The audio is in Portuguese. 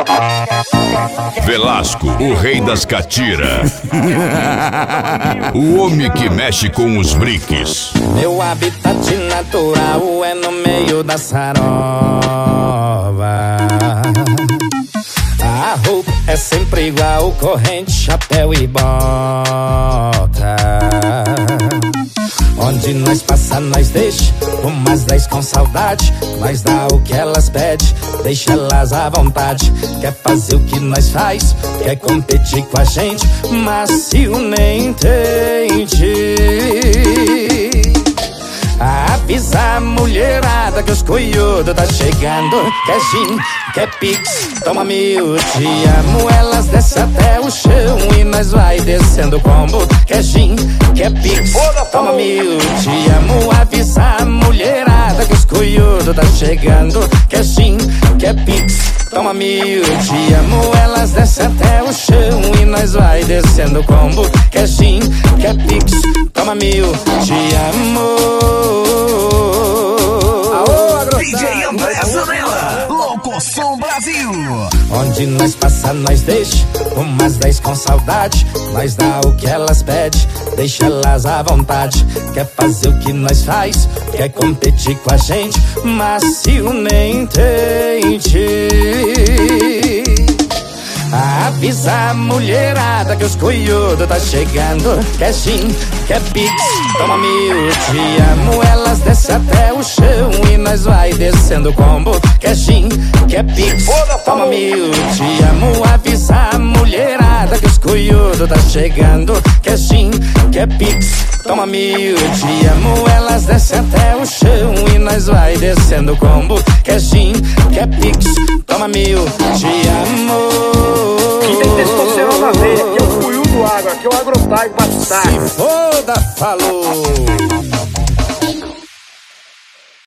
Velasco, o rei das catiras. O homem que mexe com os briques. Meu habitat natural é no meio da sarova. A roupa é sempre igual, corrente, chapéu e bota. Onde nós passa, nós deixa umas 10 com saudade. Nós dá o que elas pedem, deixa elas à vontade. Quer fazer o que nós faz, quer competir com a gente, macio nem entende. Avisa a mulherada que os cunhudos tá chegando. Quer gin, quer pix, toma mil. Te amo, elas descem até o chão e nós vai descendo o combo. Quer gin, quer pix, toma mil. Te amo, avisa a mulherada que os cunhudos tá chegando. Quer gin, quer pix, toma mil. Te amo, elas descem até o chão e nós vai descendo o combo. Quer gin, quer pix, toma mil. Te amo. DJ André Zanella, Locoção Brasil. Onde nós passa, nós deixa umas 10 com saudade. Nós dá o que elas pedem, deixa elas à vontade. Quer fazer o que nós faz, quer competir com a gente, macio nem entende. Avisa a mulherada que os cunhudos tá chegando. Quer gin, quer pix, toma mil. Te amo, elas descem até o chão e nós vai descendo o combo. Quer gin, quer pix, toma mil. Te amo, avisa a mulherada que os cunhudos tá chegando. Quer gin, quer pix, toma mil. Te amo, elas descem até o chão e nós vai descendo o combo. Quer gin, quer pix, toma mil. Te amo. Quem tem testosterona na veia, aqui é o Cunhudo Água, aqui é o Agrotag Batalha. Se foda, falou!